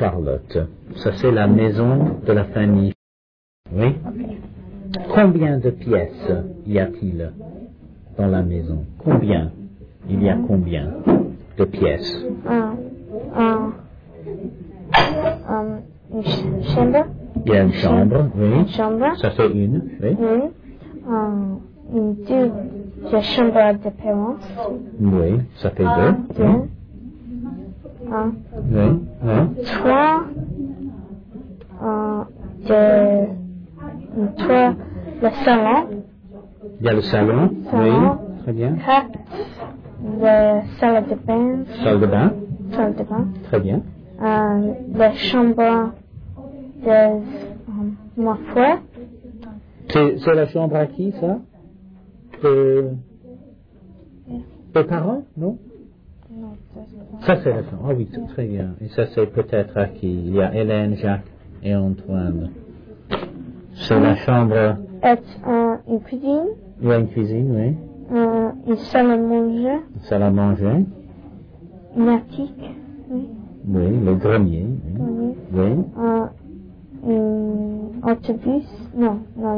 Charlotte. Ça, c'est la maison de la famille. Oui. Combien de pièces y a-t-il dans la maison? Combien? Il y a combien de pièces? Une chambre. Il y a une chambre, oui. Une chambre. Ça fait une, oui. Deux. La chambre de parents. Oui, ça fait deux. Deux. Oui, oui. Trois. Trois. Le salon. Il y a le salon, oui, très bien. Quatre. La salle de bain. Salle de bain, Salle de bain. très bien. La chambre de ma frère. C'est la chambre à qui, ça? Des parents, non? Non, Ça, c'est la chambre. Ah oui, très bien. Et ça, c'est peut-être à qui? Il y a Hélène, Jacques et Antoine. C'est la chambre... Une cuisine. Il y a une cuisine, oui. Une salle à manger. Une salle à manger. Une attique. Oui. Oui, le grenier. Oui. Oui. Un autobus. Non.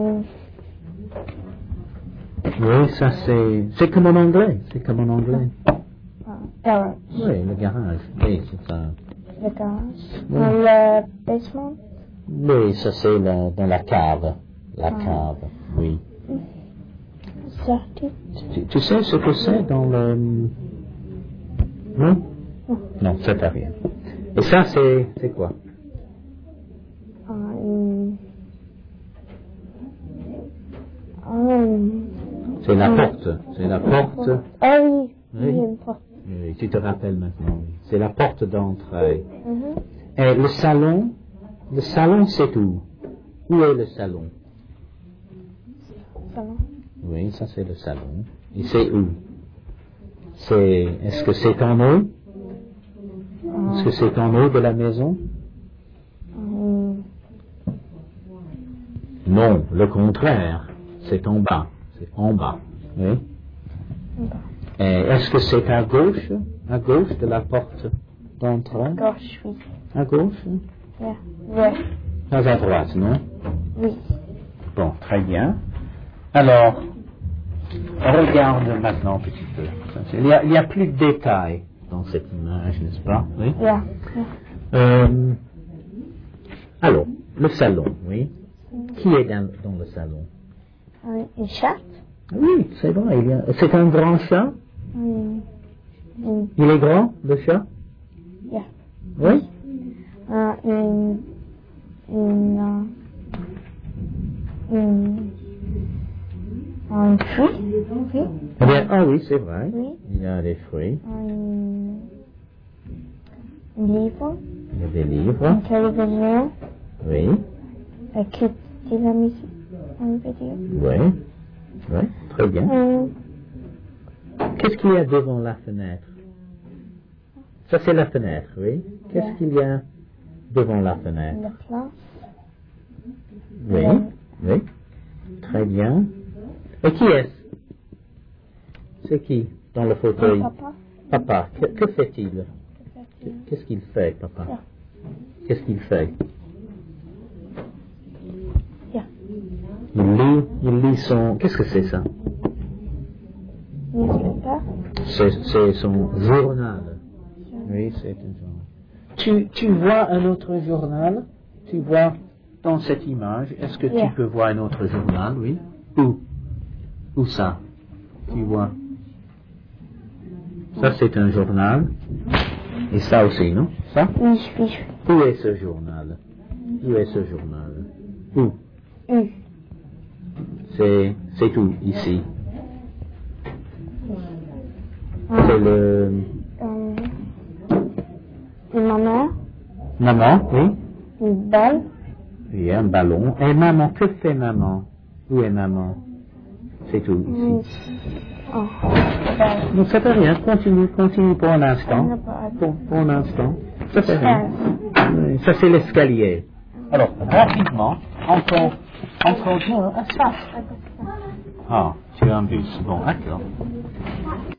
Oui, ça c'est comme en anglais. C'est comme en anglais. Garage. Oui, le garage. Oui, c'est ça. Le garage. Oui. Le basement. Oui, ça c'est dans la cave. La cave, oui. Sortie. Tu sais ce que c'est dans le... Non? Non, ça t'a rien. Et ça c'est quoi? C'est la porte. C'est la porte. Ah oui. Oui. Une porte. Oui, tu te rappelles maintenant. C'est la porte d'entrée. Et le salon c'est où? Où est le salon? Salon. Oui, ça c'est le salon. Et c'est où? Est-ce que c'est en haut? Est-ce que c'est en haut de la maison? Non, le contraire. C'est en bas. C'est en bas. Oui. Et est-ce que c'est à gauche? À gauche de la porte d'entrée? Gauche, oui. À gauche? Yeah. Ouais. Pas à droite, non? Oui. Bon, très bien. Alors, regarde maintenant un petit peu. Il y a plus de détails dans cette image, n'est-ce pas? Oui. Yeah. Alors, le salon, oui. Qui est dans le salon? Une chatte. Oui, c'est vrai. C'est un grand chat? Il est grand, le chat? Yeah. Oui. Un fruit. Oui. Eh bien, ah oui, c'est vrai. Oui. Il y a des fruits. Un livre. Il y a des livres. Une télévision. Oui. Écoute de la musique. Une vidéo. Oui. Oui, très bien. Qu'est-ce qu'il y a devant la fenêtre? Ça, c'est la fenêtre, oui. Qu'est-ce qu'il y a devant la fenêtre? La place. Oui. Oui. Très bien. Et qui est-ce? C'est qui dans le fauteuil? Papa. Papa. Que fait-il? Qu'est-ce qu'il fait, papa? Qu'est-ce qu'il fait? Il lit son... Qu'est-ce que c'est ça? C'est son journal. Oui, c'est un journal. Tu vois un autre journal? Tu vois dans cette image, est-ce que tu peux voir un autre journal? Oui. Où ça? Tu vois? Ça, c'est un journal. Et ça aussi, non? Ça? Oui. Où est ce journal? Où est ce journal? Où? C'est où, ici? C'est le... Une maman. Maman, oui? Une balle. Oui, un ballon. Et maman, que fait maman? Où est maman? C'est tout, ici. Non, ça fait rien. Continue pour un instant. Pour un instant. Ça fait rien. Oui, ça, c'est l'escalier. Alors, rapidement, encore ça. Ah, tu as un bus. Bon, d'accord.